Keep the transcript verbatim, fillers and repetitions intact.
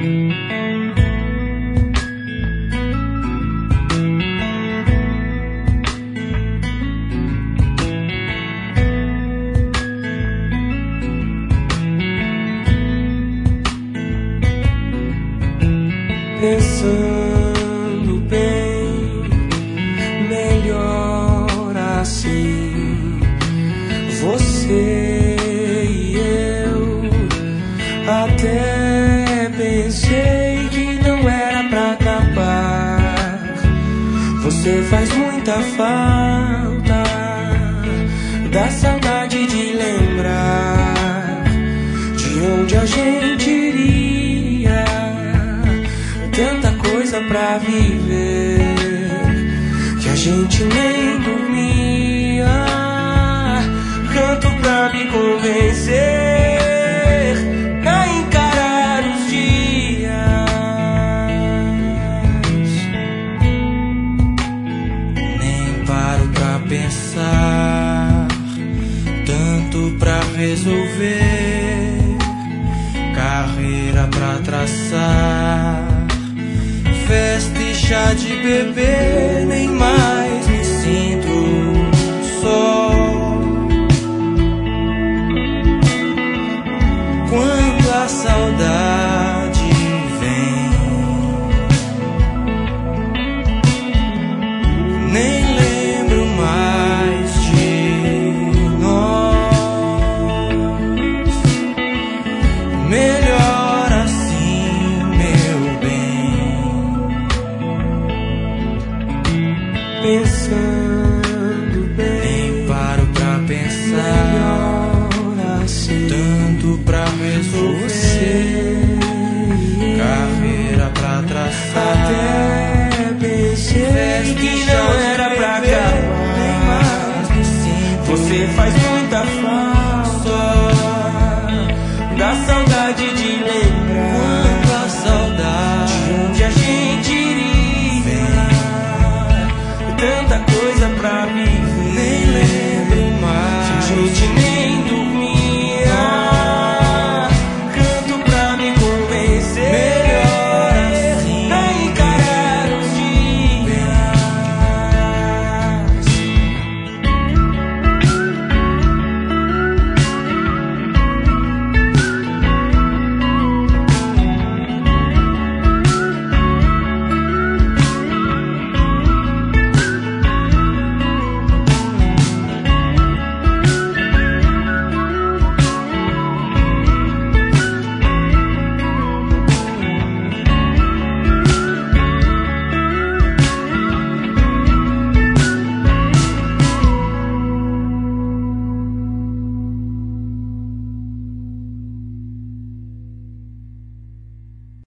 Pensando bem, melhor assim. Você e eu até pensei que não era pra acabar. Você faz muita falta, dá saudade de lembrar de onde a gente iria. Tanta coisa pra viver que a gente nem dormia. Canto pra me convencer a encarar os dias. Nem paro pra pensar, tanto pra resolver, carreira pra traçar, festa e chá de beber. Nem mais me sinto só. Quando a saudade vem, nem lembro mais de nós. Melhor assim, meu bem. Pensando bem, Nem paro pra pensar, melhor assim. tanto pra resolver, carreira pra traçar, Até pensei festa que e não chá de era pra beber. acabar. Nem mais me sinto Você faz muita falta, só. dá saudade de lembrar